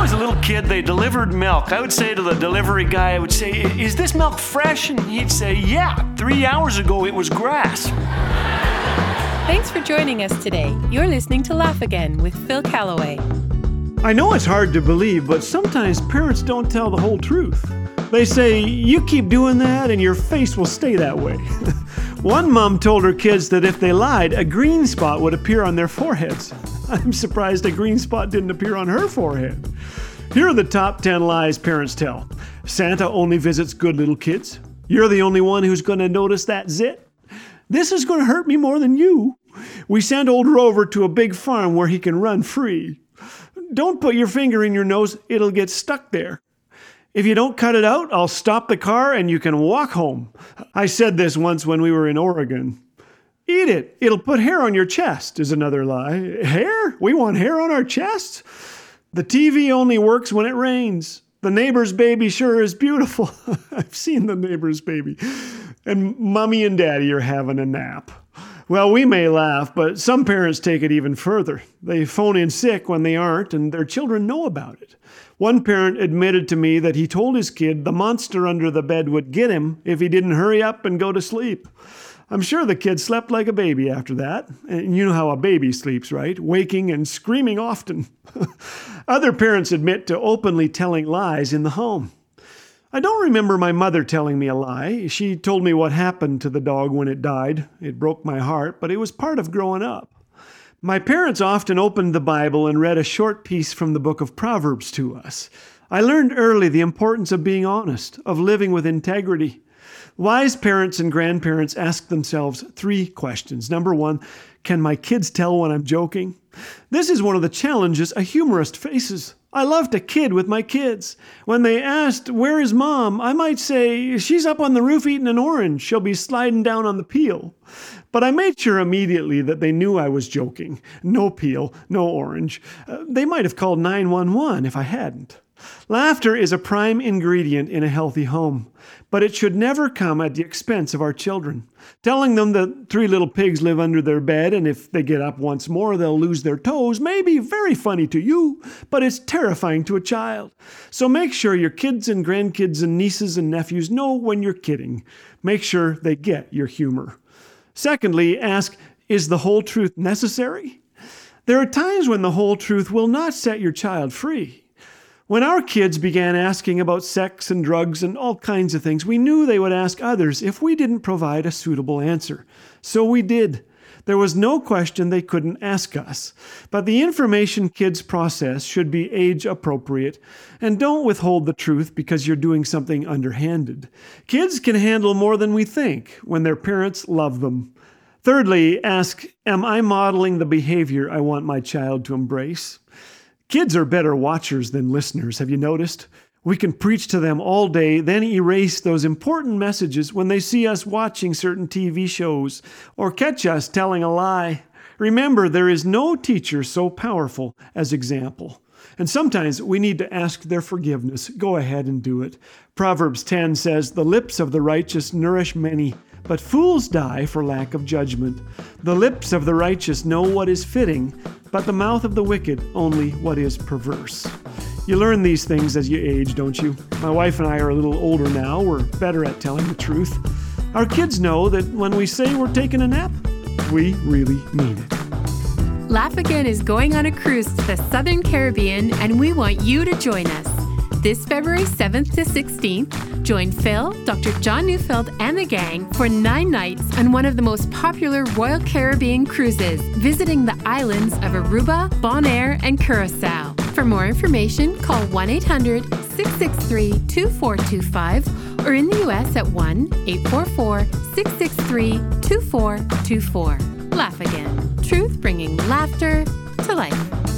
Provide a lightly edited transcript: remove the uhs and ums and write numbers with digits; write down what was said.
I was a little kid, they delivered milk. I would say to the delivery guy, is this milk fresh? And he'd say, yeah, 3 hours ago it was grass. Thanks for joining us today. You're listening to Laugh Again with Phil Callaway. I know it's hard to believe, but sometimes parents don't tell the whole truth. They say, you keep doing that and your face will stay that way. One mom told her kids that if they lied, a green spot would appear on their foreheads. I'm surprised a green spot didn't appear on her forehead. Here are the top 10 lies parents tell. Santa only visits good little kids. You're the only one who's going to notice that zit. This is going to hurt me more than you. We send old Rover to a big farm where he can run free. Don't put your finger in your nose, it'll get stuck there. If you don't cut it out, I'll stop the car and you can walk home. I said this once when we were in Oregon. Eat it, it'll put hair on your chest is another lie. Hair? We want hair on our chests? The TV only works when it rains. The neighbor's baby sure is beautiful. I've seen the neighbor's baby. And mommy and daddy are having a nap. Well, we may laugh, but some parents take it even further. They phone in sick when they aren't, and their children know about it. One parent admitted to me that he told his kid the monster under the bed would get him if he didn't hurry up and go to sleep. I'm sure the kid slept like a baby after that. And you know how a baby sleeps, right? Waking and screaming often. Other parents admit to openly telling lies in the home. I don't remember my mother telling me a lie. She told me what happened to the dog when it died. It broke my heart, but it was part of growing up. My parents often opened the Bible and read a short piece from the book of Proverbs to us. I learned early the importance of being honest, of living with integrity. Wise parents and grandparents ask themselves 3 questions. Number 1, can my kids tell when I'm joking? This is one of the challenges a humorist faces. I love to kid with my kids. When they asked, where is mom? I might say, she's up on the roof eating an orange. She'll be sliding down on the peel. But I made sure immediately that they knew I was joking. No peel, no orange. They might have called 911 if I hadn't. Laughter is a prime ingredient in a healthy home, but it should never come at the expense of our children. Telling them that 3 little pigs live under their bed and if they get up once more they'll lose their toes may be very funny to you, but it's terrifying to a child. So make sure your kids and grandkids and nieces and nephews know when you're kidding. Make sure they get your humor. Secondly, ask, is the whole truth necessary? There are times when the whole truth will not set your child free. When our kids began asking about sex and drugs and all kinds of things, we knew they would ask others if we didn't provide a suitable answer. So we did. There was no question they couldn't ask us. But the information kids process should be age appropriate, and don't withhold the truth because you're doing something underhanded. Kids can handle more than we think when their parents love them. Thirdly, ask, am I modeling the behavior I want my child to embrace? Kids are better watchers than listeners, have you noticed? We can preach to them all day, then erase those important messages when they see us watching certain TV shows or catch us telling a lie. Remember, there is no teacher so powerful as example. And sometimes we need to ask their forgiveness. Go ahead and do it. Proverbs 10 says, the lips of the righteous nourish many, but fools die for lack of judgment. The lips of the righteous know what is fitting, but the mouth of the wicked only what is perverse. You learn these things as you age, don't you? My wife and I are a little older now. We're better at telling the truth. Our kids know that when we say we're taking a nap, we really mean it. Laugh Again is going on a cruise to the Southern Caribbean, and we want you to join us. This February 7th to 16th, join Phil, Dr. John Neufeld, and the gang for 9 nights on one of the most popular Royal Caribbean cruises, visiting the islands of Aruba, Bonaire, and Curacao. For more information, call 1-800-663-2425 or in the U.S. at 1-844-663-2424. Laugh Again. Truth bringing laughter to life.